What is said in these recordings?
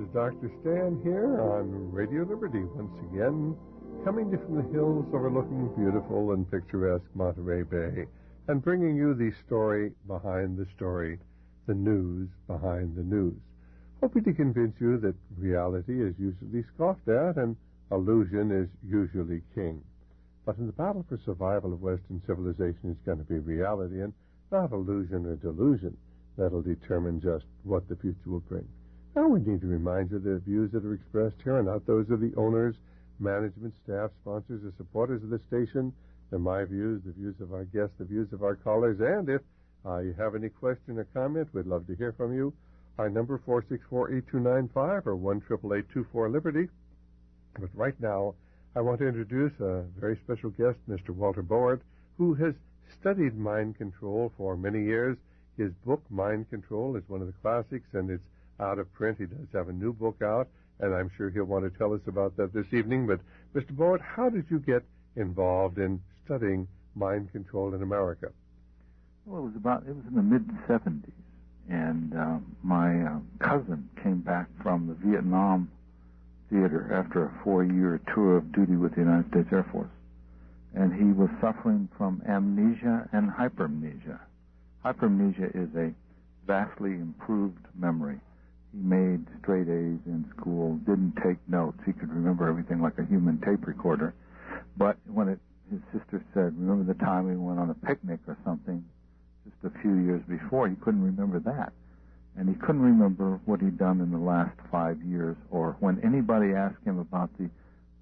Dr. Stan here on Radio Liberty once again, coming to you from the hills overlooking beautiful and picturesque Monterey Bay and bringing you the story behind the story, the news behind the news, hoping to convince you that reality is usually scoffed at and illusion is usually king. But in the battle for survival of Western civilization, it's going to be reality and not illusion or delusion that'll determine just what the future will bring. Now we need to remind you that the views that are expressed here are not those of the owners, management, staff, sponsors, or supporters of the station. They're my views, the views of our guests, the views of our callers. And if you have any question or comment, we'd love to hear from you. Our number 464-8295 or 1-888-24-LIBERTY. But right now, I want to introduce a very special guest, Mr. Walter Board, who has studied mind control for many years. His book, Mind Control, is one of the classics, and it's out of print. He does have a new book out, and I'm sure he'll want to tell us about that this evening. But, Mr. Board, how did you get involved in studying mind control in America? Well, it was in the mid-'70s, and my cousin came back from the Vietnam theater after a 4-year tour of duty with the United States Air Force, and he was suffering from amnesia and hypermnesia. Hypermnesia is a vastly improved memory. He made straight A's in school, didn't take notes. He could remember everything like a human tape recorder. But when his sister said, remember the time we went on a picnic or something just a few years before, he couldn't remember that. And he couldn't remember what he'd done in the last 5 years, or when anybody asked him about the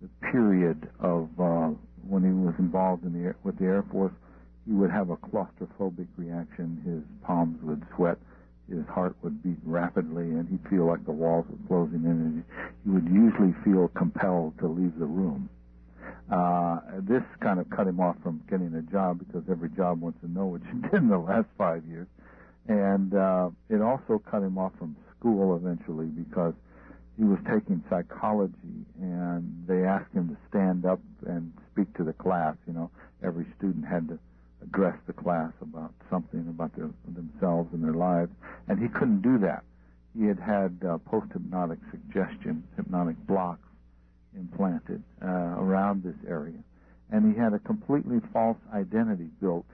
period of when he was involved with the Air Force, he would have a claustrophobic reaction. His palms would sweat. His heart would beat rapidly, and he'd feel like the walls were closing in, and he would usually feel compelled to leave the room. This kind of cut him off from getting a job, because every job wants to know what you did in the last 5 years. And it also cut him off from school eventually, because he was taking psychology, and they asked him to stand up and speak to the class. You know, every student had to address the class about something about themselves and their lives, and he couldn't do that. He had post-hypnotic suggestions, hypnotic blocks implanted around this area, and he had a completely false identity built,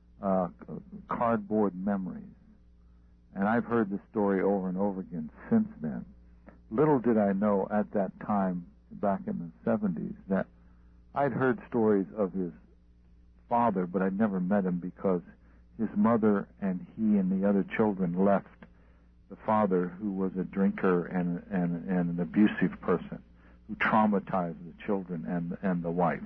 cardboard memories. And I've heard this story over and over again since then. Little did I know at that time, back in the 70s, that I'd heard stories of his father, but I'd never met him, because his mother and he and the other children left the father, who was a drinker and an abusive person, who traumatized the children and the wife.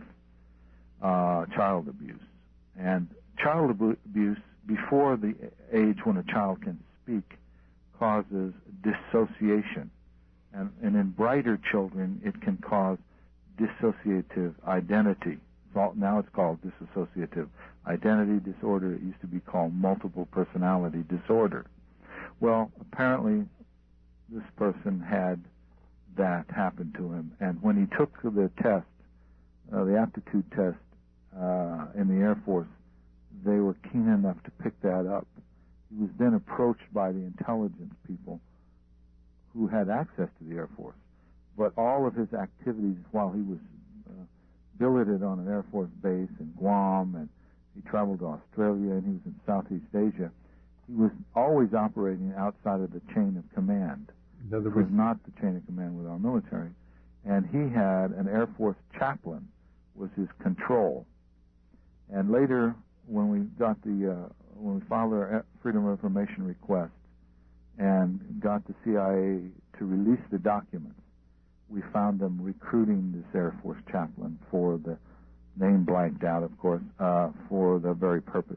Child abuse. And child abuse, before the age when a child can speak, causes dissociation. And in brighter children, it can cause dissociative identity. Now it's called dissociative identity disorder. It used to be called multiple personality disorder. Well, apparently this person had that happen to him. And when he took the test, the aptitude test in the Air Force, they were keen enough to pick that up. He was then approached by the intelligence people who had access to the Air Force. But all of his activities while he was billeted on an Air Force base in Guam, and he traveled to Australia, and he was in Southeast Asia, he was always operating outside of the chain of command. In other It words, was not the chain of command with our military. And he had an Air Force chaplain was his control. And later, when we filed our Freedom of Information request and got the CIA to release the documents, we found them recruiting this Air Force chaplain for the name blanked out, of course, for the very purpose.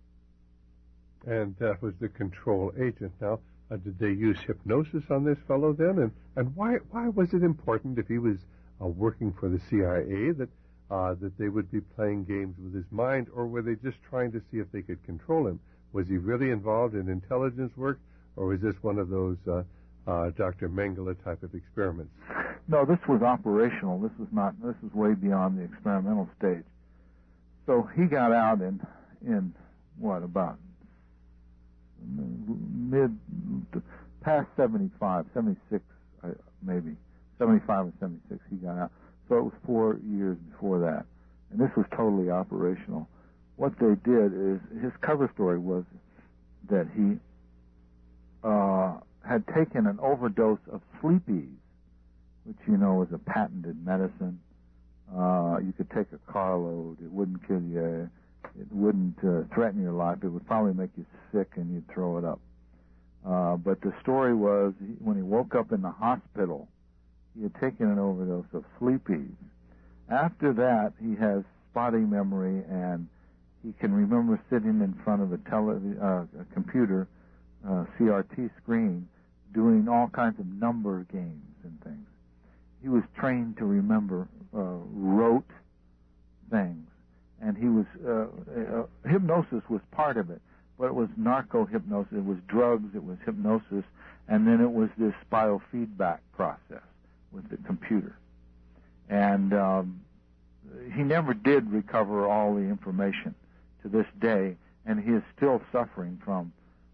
And that was the control agent. Now, did they use hypnosis on this fellow then? And why was it important, if he was working for the CIA, that they would be playing games with his mind, or were they just trying to see if they could control him? Was he really involved in intelligence work, or was this one of those Dr. Mengele type of experiments? No, this was operational. This was way beyond the experimental stage. So he got out in what, about past 75, 76 maybe 75 or 76. He got out, so it was 4 years before that, and this was totally operational. What they did is his cover story was that he had taken an overdose of Sleepies, which you know is a patented medicine. You could take a carload; it wouldn't kill you. It wouldn't threaten your life. It would probably make you sick, and you'd throw it up. But the story was, when he woke up in the hospital, he had taken an overdose of Sleepies. After that, he has spotty memory, and he can remember sitting in front of a computer, CRT screen, doing all kinds of number games and things. He was trained to remember rote things, and he was hypnosis was part of it, but it was narco-hypnosis, it was drugs, it was hypnosis, and then it was this biofeedback process with the computer. And he never did recover all the information to this day, and he is still suffering from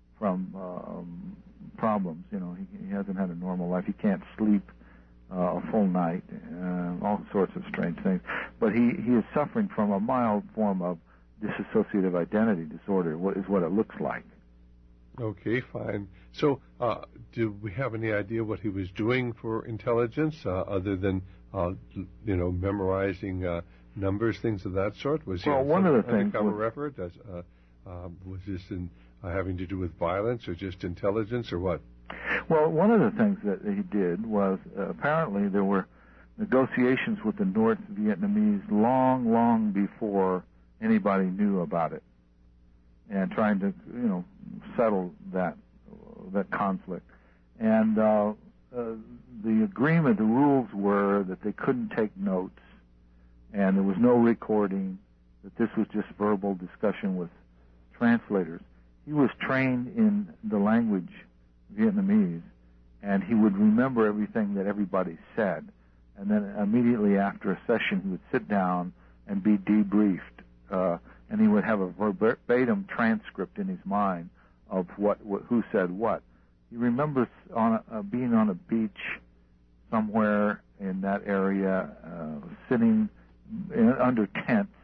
problems. You know, he hasn't had a normal life. He can't sleep a full night, all sorts of strange things. But he is suffering from a mild form of dissociative identity disorder, what it looks like. Okay, fine. So, do we have any idea what he was doing for intelligence, other than, memorizing numbers, things of that sort? Was he one of the things undercover effort? Was this having to do with violence, or just intelligence, or what? Well, one of the things that he did was apparently there were negotiations with the North Vietnamese long before anybody knew about it, and trying to, settle that conflict. And the agreement, the rules were that they couldn't take notes, and there was no recording, that this was just verbal discussion with translators. He was trained in the language Vietnamese, and he would remember everything that everybody said. And then immediately after a session, he would sit down and be debriefed, and he would have a verbatim transcript in his mind of who said what. He remembers being on a beach somewhere in that area, sitting under tents.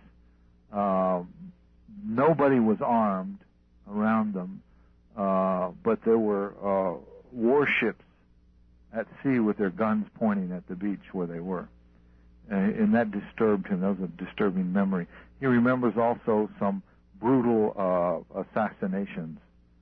Nobody was armed around them, but there were warships at sea with their guns pointing at the beach where they were. And that disturbed him. That was a disturbing memory. He remembers also some brutal assassinations,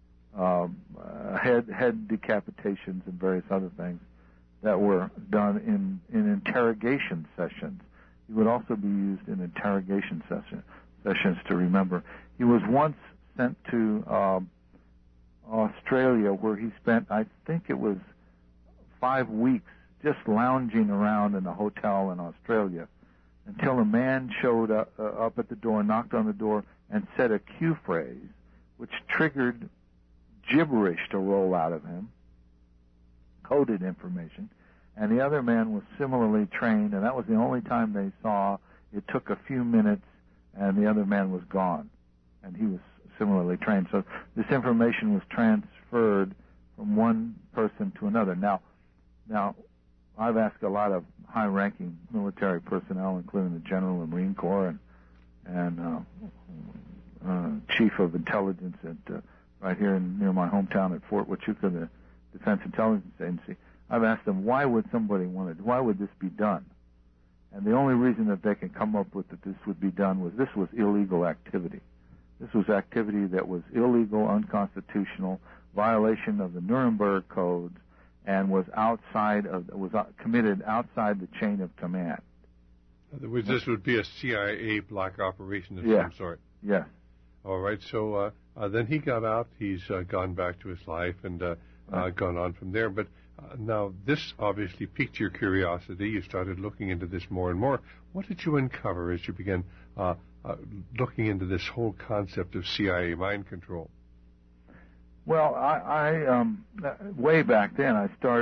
head decapitations, and various other things that were done in interrogation sessions. He would also be used in interrogation sessions to remember. He was once sent to Australia, where he spent, I think it was 5 weeks, just lounging around in a hotel in Australia, until a man showed up at the door, knocked on the door, and said a cue phrase, which triggered gibberish to roll out of him, coded information. And the other man was similarly trained, and that was the only time they saw. It took a few minutes, and the other man was gone, and he was similarly trained. So this information was transferred from one person to another. Now, I've asked a lot of high-ranking military personnel, including the General of the Marine Corps and Chief of Intelligence at right here near my hometown at Fort Huachuca, the Defense Intelligence Agency. I've asked them, why would this be done? And the only reason that they can come up with that this would be done was this was illegal activity. This was activity that was illegal, unconstitutional, violation of the Nuremberg codes, and was committed outside the chain of command. In other words, this would be a CIA black operation of some sort. Yes. All right. So then he got out. He's gone back to his life and gone on from there. But now this obviously piqued your curiosity. You started looking into this more and more. What did you uncover as you began looking into this whole concept of CIA mind control? Well, I way back then,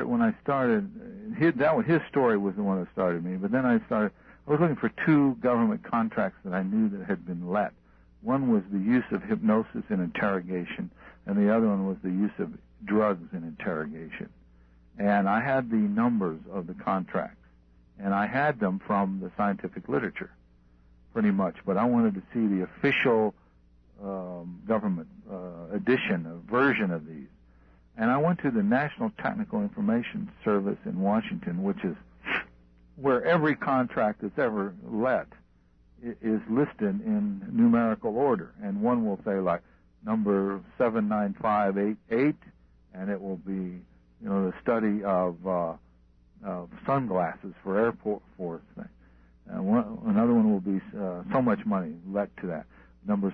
his story was the one that started me. But then I was looking for 2 government contracts that I knew that had been let. One was the use of hypnosis in interrogation, and the other one was the use of drugs in interrogation. And I had the numbers of the contracts, and I had them from the scientific literature, pretty much. But I wanted to see the official government edition, a version of these. And I went to the National Technical Information Service in Washington, which is where every contract that's ever let is listed in numerical order. And one will say, like, number 79588, and it will be, the study of sunglasses for airport force thing. Another one will be so much money let to that. Number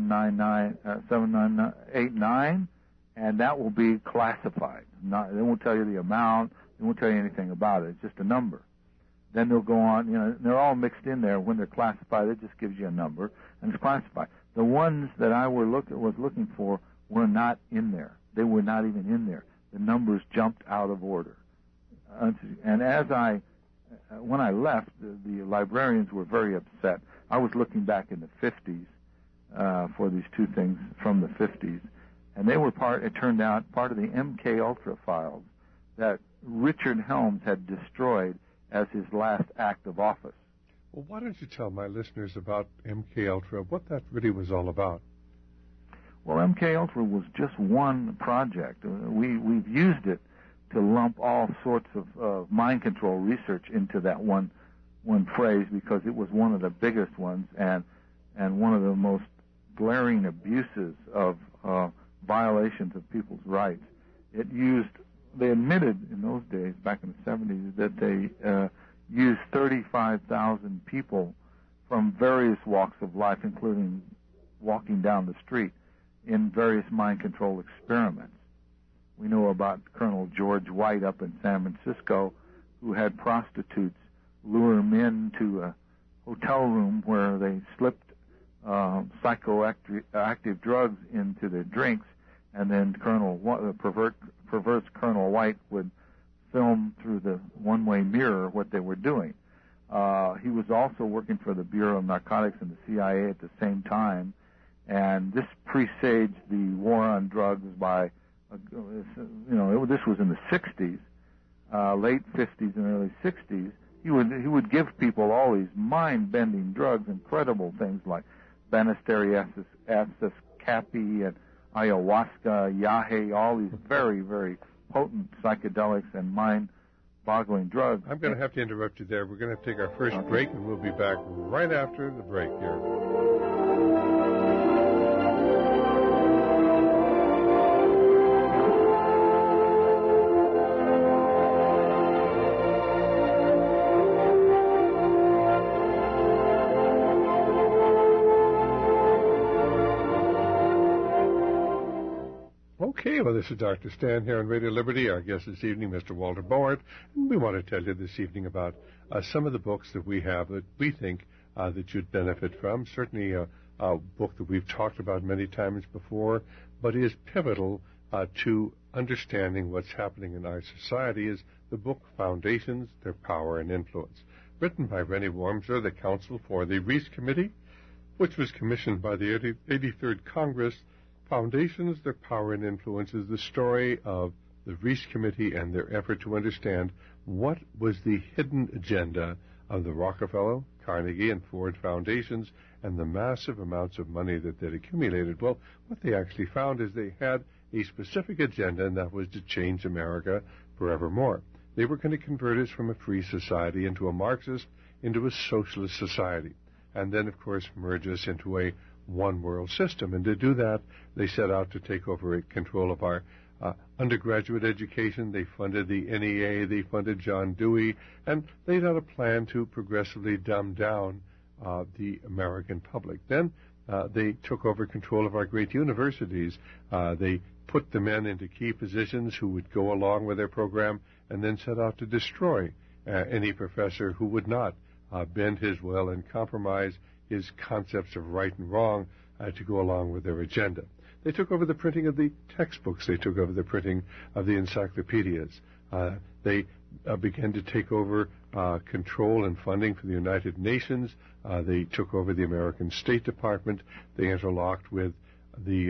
7989, and that will be classified. They won't tell you the amount. They won't tell you anything about it. It's just a number. Then they'll go on. They're all mixed in there. When they're classified, it just gives you a number, and it's classified. The ones that I was looking for were not in there. They were not even in there. The numbers jumped out of order. And when I left, the librarians were very upset. I was looking back in the 50s for these two things from the 50s, and they were it turned out, part of the MK Ultra files that Richard Helms had destroyed as his last act of office. Well, why don't you tell my listeners about MK Ultra, what that really was all about? Well, MK Ultra was just one project. We've used it to lump all sorts of mind control research into that one phrase because it was one of the biggest ones and one of the most glaring abuses of violations of people's rights. They admitted in those days, back in the 70s, that they used 35,000 people from various walks of life, including walking down the street, in various mind control experiments. We know about Colonel George White up in San Francisco, who had prostitutes lure men to a hotel room where they slipped psychoactive drugs into their drinks, and then perverse Colonel White would film through the one-way mirror what they were doing. He was also working for the Bureau of Narcotics and the CIA at the same time, and this presaged the war on drugs by, this was in the 60s, late 50s and early 60s. He would give people all these mind-bending drugs, incredible things like Banisteriopsis capi and ayahuasca, yahe, all these very, very potent psychedelics and mind-boggling drugs. I'm going to have to interrupt you there. We're going to take our first break, and we'll be back right after the break here. Okay, well, this is Dr. Stan here on Radio Liberty. Our guest this evening, Mr. Walter Board, and we want to tell you this evening about some of the books that we have that we think that you'd benefit from. Certainly a book that we've talked about many times before, but is pivotal to understanding what's happening in our society is the book Foundations, Their Power and Influence, written by Rennie Wormser, the counsel for the Reece Committee, which was commissioned by the 83rd Congress. Foundations, Their Power and Influence is the story of the Reece Committee and their effort to understand what was the hidden agenda of the Rockefeller, Carnegie, and Ford foundations and the massive amounts of money that they'd accumulated. Well, what they actually found is they had a specific agenda, and that was to change America forevermore. They were going to convert us from a free society into a Marxist, into a socialist society, and then, of course, merge us into a one-world system. And to do that, they set out to take over control of our undergraduate education. They funded the NEA, they funded John Dewey, and laid out a plan to progressively dumb down the American public. Then they took over control of our great universities. They put the men into key positions who would go along with their program, and then set out to destroy any professor who would not bend his will and compromise his concepts of right and wrong to go along with their agenda. They took over the printing of the textbooks. They took over the printing of the encyclopedias. They began to take over control and funding for the United Nations. They took over the American State Department. They interlocked with the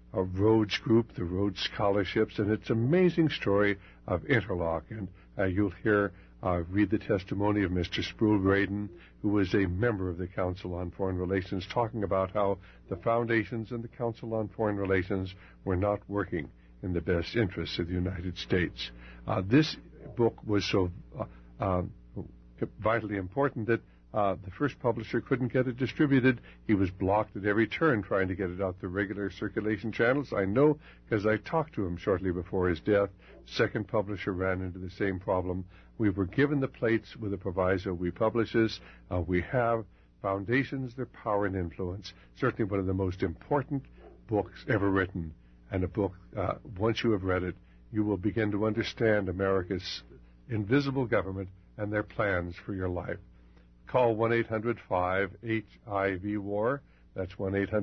Rhodes Group, the Rhodes Scholarships, and it's an amazing story of interlock. And you'll read the testimony of Mr. Sproul Graydon, who was a member of the Council on Foreign Relations, talking about how the foundations and the Council on Foreign Relations were not working in the best interests of the United States. This book was so vitally important that the first publisher couldn't get it distributed. He was blocked at every turn trying to get it out the regular circulation channels. I know because I talked to him shortly before his death. Second publisher ran into the same problem. We were given the plates with a proviso. We publish this. We have Foundations, Their Power and Influence. Certainly one of the most important books ever written. And a book, once you have read it, you will begin to understand America's invisible government and their plans for your life. Call 1-800-5HIV-WAR. That's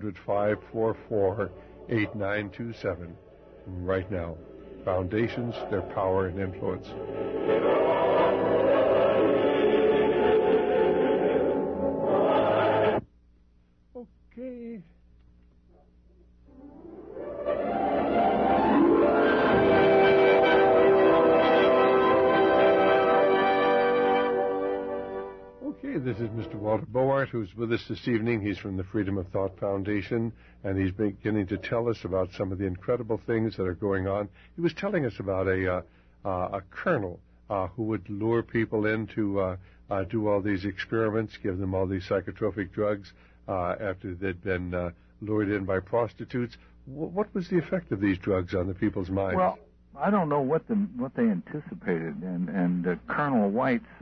1-800-544-8927. Right now. Foundations, Their Power and Influence. Okay. This is Mr. Walter Boart, who's with us this evening. He's from the Freedom of Thought Foundation, and he's beginning to tell us about some of the incredible things that are going on. He was telling us about a colonel who would lure people in to do all these experiments, give them all these psychotropic drugs after they'd been lured in by prostitutes. What was the effect of these drugs on the people's minds? Well, I don't know what they anticipated, and Colonel White's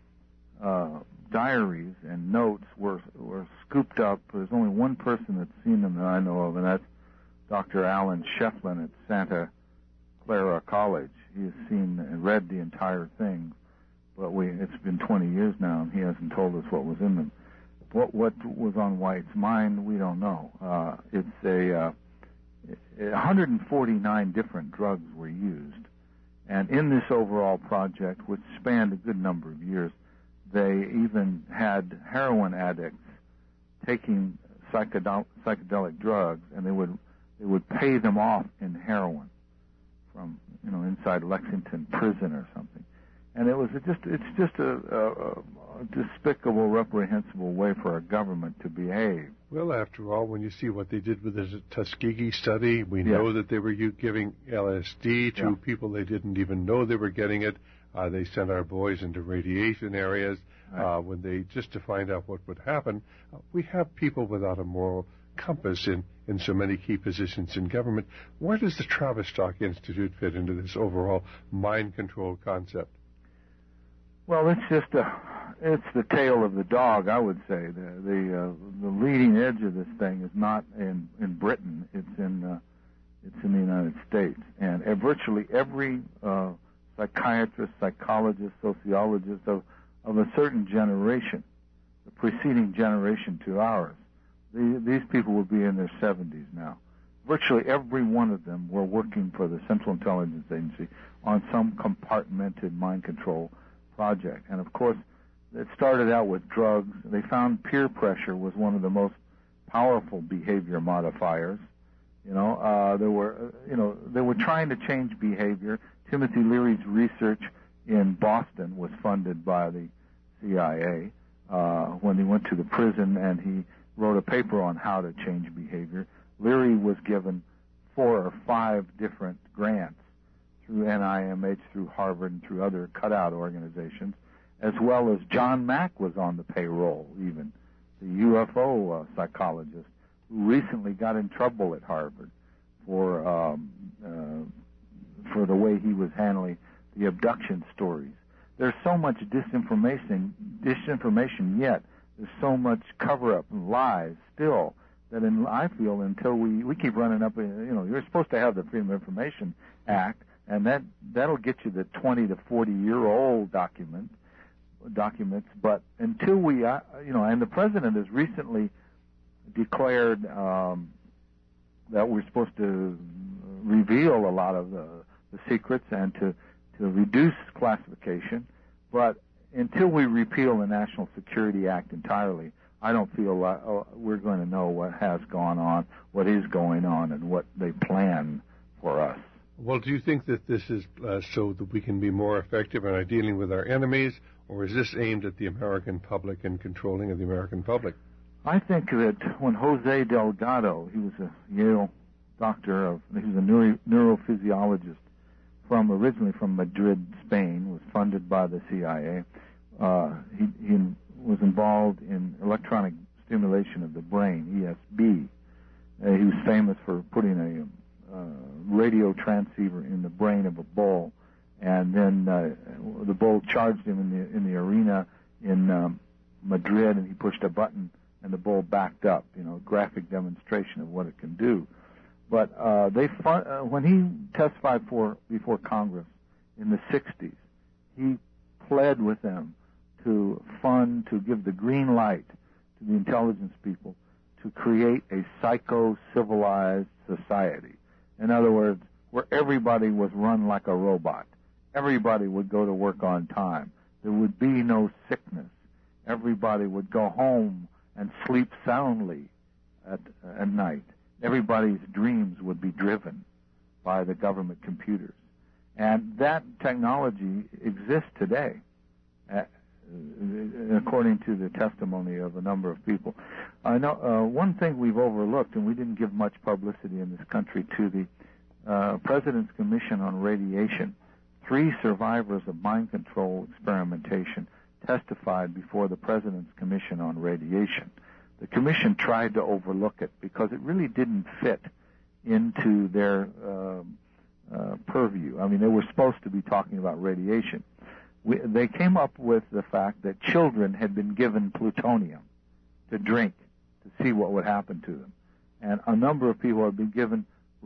diaries and notes were scooped up. There's only one person that's seen them that I know of, and that's Dr. Alan Shefflin at Santa Clara College. He has seen and read the entire thing, but it's been 20 years now, and he hasn't told us what was in them. What was on White's mind, we don't know. 149 different drugs were used, and in this overall project, which spanned a good number of years, they even had heroin addicts taking psychedelic drugs, and they would pay them off in heroin from inside Lexington prison or something. And it's just a despicable, reprehensible way for a government to behave. Well, after all, when you see what they did with the Tuskegee study, we know that they were giving LSD to people they didn't even know they were getting it. They sent our boys into radiation areas just to find out what would happen. We have people without a moral compass in so many key positions in government. Where does the Tavistock Institute fit into this overall mind control concept? Well, it's the tail of the dog, I would say. The leading edge of this thing is not in Britain. It's in the United States, and virtually every psychiatrist, psychologist, sociologist of a certain generation, the preceding generation to ours, these people will be in their 70s now. Virtually every one of them were working for the Central Intelligence Agency on some compartmented mind control project. And of course, it started out with drugs. They found peer pressure was one of the most powerful behavior modifiers. They were trying to change behavior. Timothy Leary's research in Boston was funded by the CIA when he went to the prison, and he wrote a paper on how to change behavior. Leary was given 4 or 5 different grants through NIMH, through Harvard, and through other cutout organizations, as well as John Mack was on the payroll, even, the UFO psychologist, who recently got in trouble at Harvard for the way he was handling the abduction stories. There's so much disinformation yet. There's so much cover-up and lies still that I feel until we keep running up, you're supposed to have the Freedom of Information Act, and that'll get you the 20 to 40-year-old documents, but until we, and the president has recently declared that we're supposed to reveal a lot of the secrets and to reduce classification, but until we repeal the National Security Act entirely, I don't feel like we're going to know what has gone on, what is going on, and what they plan for us. Well, do you think that this is so that we can be more effective in our dealing with our enemies, or is this aimed at the American public and controlling of the American public? I think that when Jose Delgado, he was a Yale doctor, he was a neurophysiologist originally from Madrid, Spain, was funded by the CIA. He was involved in electronic stimulation of the brain, ESB. He was famous for putting a radio transceiver in the brain of a bull, and then the bull charged him in the arena in Madrid, and he pushed a button, and the bull backed up. Graphic demonstration of what it can do. But when he testified before Congress in the 60s, he pled with them to give the green light to the intelligence people to create a psycho-civilized society. In other words, where everybody was run like a robot. Everybody would go to work on time. There would be no sickness. Everybody would go home and sleep soundly at night. Everybody's dreams would be driven by the government computers. And that technology exists today, according to the testimony of a number of people. I know one thing we've overlooked, and we didn't give much publicity in this country to the President's Commission on Radiation. 3 survivors of mind control experimentation testified before the President's Commission on Radiation. The Commission tried to overlook it because it really didn't fit into their purview. I mean, they were supposed to be talking about radiation. They came up with the fact that children had been given plutonium to drink to see what would happen to them. And a number of people have been given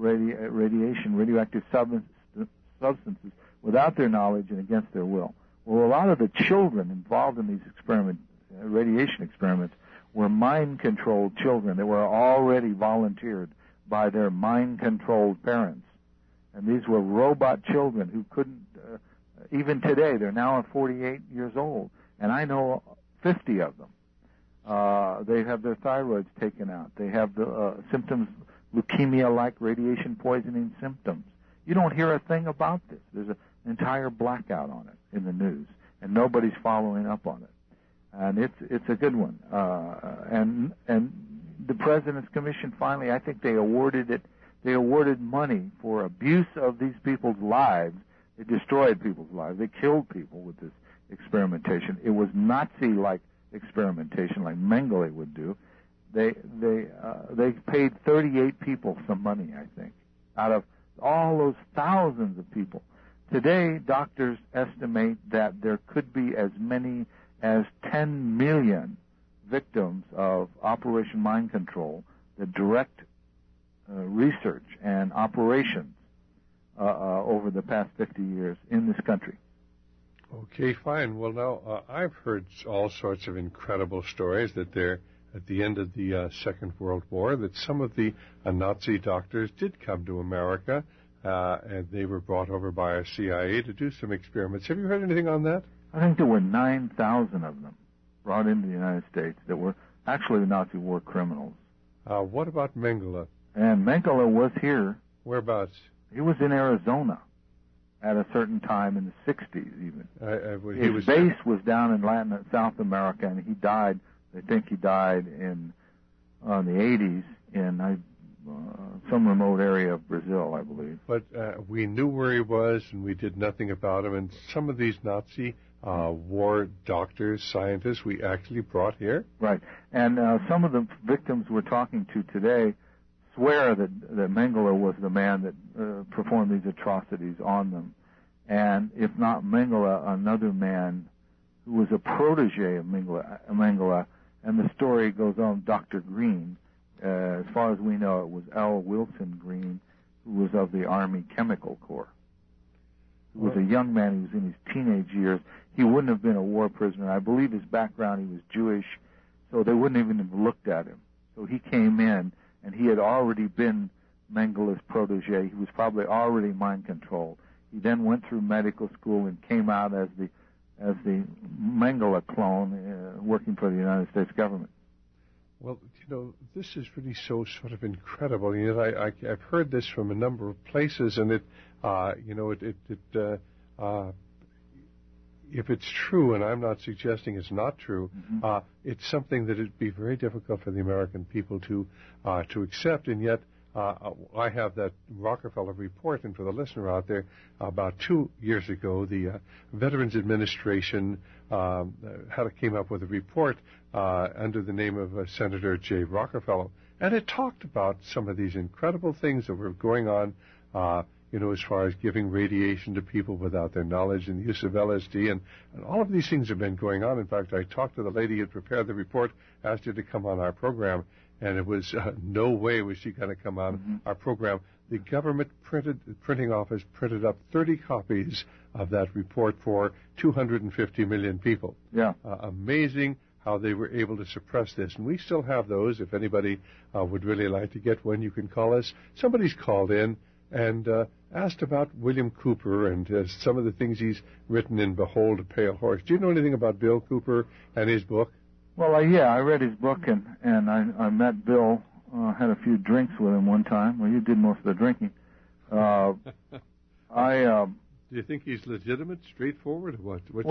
radioactive substances without their knowledge and against their will. Well, a lot of the children involved in these radiation experiments were mind-controlled children that were already volunteered by their mind-controlled parents. And these were robot children who couldn't, even today, they're now 48 years old, and I know 50 of them. They have their thyroids taken out. They have the symptoms, leukemia-like radiation poisoning symptoms. You don't hear a thing about this. There's an entire blackout on it in the news, and nobody's following up on it. And it's a good one. And the President's Commission finally, I think they awarded money for abuse of these people's lives. They destroyed people's lives. They killed people with this experimentation. It was Nazi-like experimentation, like Mengele would do. They paid 38 people some money, I think, out of all those thousands of people. Today, doctors estimate that there could be as many as 10 million victims of Operation Mind Control, the direct research and operations over the past 50 years in this country. Okay, fine. Well, now, I've heard all sorts of incredible stories that there, at the end of the Second World War, that some of the Nazi doctors did come to America, and they were brought over by our CIA to do some experiments. Have you heard anything on that? I think there were 9,000 of them brought into the United States that were actually Nazi war criminals. What about Mengele? And Mengele was here. Whereabouts? He was in Arizona at a certain time in the 60s even. His base was down in South America, and he died, I think he died in the 80s in some remote area of Brazil, I believe. But we knew where he was, and we did nothing about him. And some of these Nazi war doctors, scientists, we actually brought here. Right. And some of the victims we're talking to today swear that Mengele was the man that performed these atrocities on them. And if not Mengele, another man who was a protege of Mengele, and the story goes on, Dr. Green. As far as we know, it was L. Wilson Green, who was of the Army Chemical Corps. He was a young man. He was in his teenage years. He wouldn't have been a war prisoner. I believe his background, he was Jewish, so they wouldn't even have looked at him. So he came in, and he had already been Mengele's protege. He was probably already mind-controlled. He then went through medical school and came out as the Mengele clone, working for the United States government. Well, this is really so sort of incredible. I've heard this from a number of places, and if it's true, and I'm not suggesting it's not true, it's something that it'd be very difficult for the American people to accept, and yet I have that Rockefeller report, and for the listener out there, about 2 years ago, the Veterans Administration came up with a report under the name of Senator Jay Rockefeller, and it talked about some of these incredible things that were going on, as far as giving radiation to people without their knowledge and the use of LSD, and all of these things have been going on. In fact, I talked to the lady who prepared the report, asked her to come on our program, and it was no way was she going to come on our program. The government printing office printed up 30 copies of that report for 250 million people. Yeah. Amazing how they were able to suppress this. And we still have those. If anybody would really like to get one, you can call us. Somebody's called in and asked about William Cooper and some of the things he's written in Behold a Pale Horse. Do you know anything about Bill Cooper and his book? Well, I read his book, and I met Bill, had a few drinks with him one time. Well, you did most of the drinking. Do you think he's legitimate, straightforward, or what?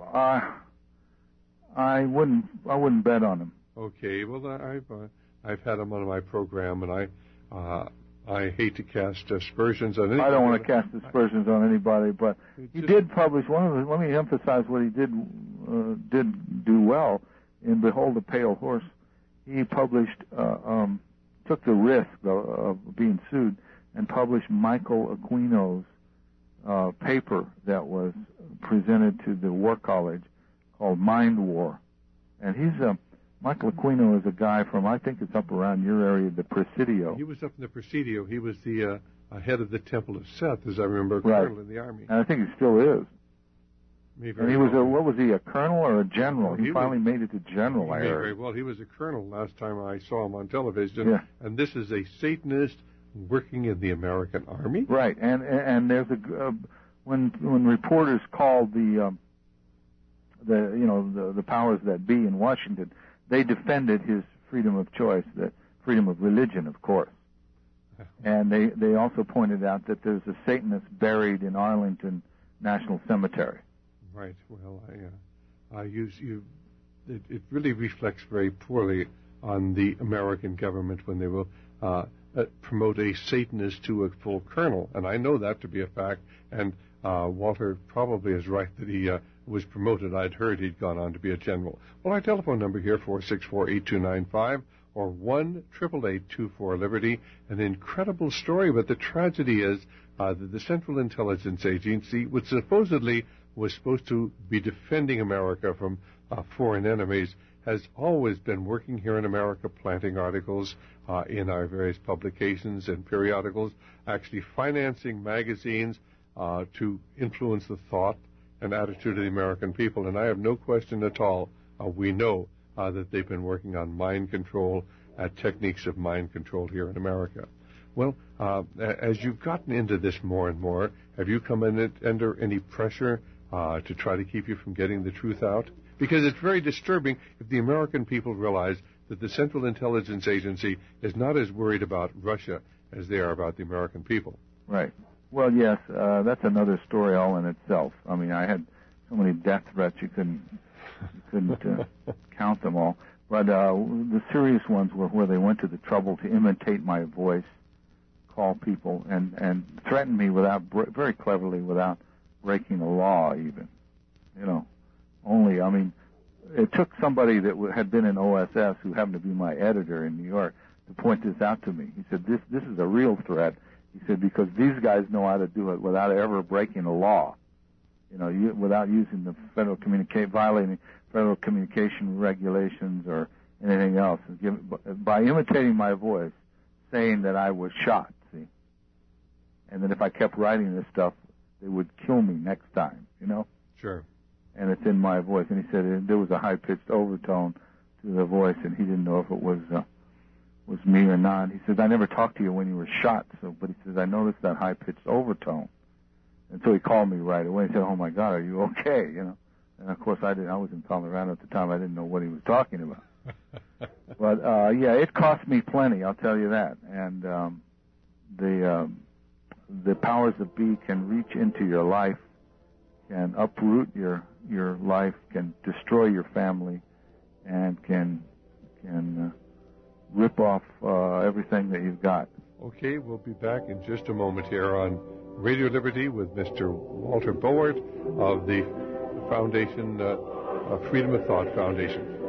I wouldn't bet on him. Okay, well, I've had him on my program, and I hate to cast aspersions on anybody. I don't want to cast aspersions on anybody, but he did publish let me emphasize what he did do well in Behold a Pale Horse. He published, took the risk of being sued and published Michael Aquino's paper that was presented to the War College called Mind War. And Michael Aquino is a guy from, I think it's up around your area, the Presidio. He was up in the Presidio. He was the head of the Temple of Seth, as I remember, right. colonel in the Army. And I think he still is. And he was what was he, a colonel or a general? He finally made it to general, I heard. Very well. He was a colonel last time I saw him on television. Yeah. And this is a Satanist working in the American Army? Right. And there's when reporters called the powers that be in Washington, they defended his freedom of choice, the freedom of religion, of course. And they also pointed out that there's a Satanist buried in Arlington National Cemetery. Right. Well, it really reflects very poorly on the American government when they will promote a Satanist to a full colonel, and I know that to be a fact. And Walter probably is right that he was promoted. I'd heard he'd gone on to be a general. Well, our telephone number here, 464-8295 or 1-888-24-LIBERTY. An incredible story, but the tragedy is that the Central Intelligence Agency, which supposedly was supposed to be defending America from foreign enemies, has always been working here in America, planting articles in our various publications and periodicals, actually financing magazines to influence the thought and attitude of the American people. And I have no question at all, we know that they've been working on mind control, techniques of mind control here in America. Well, as you've gotten into this more and more, have you come under any pressure to try to keep you from getting the truth out? Because it's very disturbing if the American people realize that the Central Intelligence Agency is not as worried about Russia as they are about the American people. Right. Well, yes, that's another story all in itself. I mean, I had so many death threats you couldn't count them all. But the serious ones were where they went to the trouble to imitate my voice, call people, and threaten me very cleverly without breaking the law even. It took somebody that had been in OSS who happened to be my editor in New York to point this out to me. He said, this is a real threat. He said, because these guys know how to do it without ever breaking a law, without using the violating federal communication regulations or anything else. By imitating my voice, saying that I was shot, see? And that if I kept writing this stuff, they would kill me next time, Sure. And it's in my voice. And he said there was a high-pitched overtone to the voice, and he didn't know if it was me or not. He says, I never talked to you when you were shot, but he says, I noticed that high-pitched overtone. And so he called me right away and said, oh, my God, are you okay? And, of course, I was in Colorado at the time. I didn't know what he was talking about. But yeah, it cost me plenty. I'll tell you that. And the powers that be can reach into your life, can uproot your life, can destroy your family, and can rip off everything that you've got. Okay, we'll be back in just a moment here on Radio Liberty with Mr. Walter Board of the Foundation, Freedom of Thought Foundation.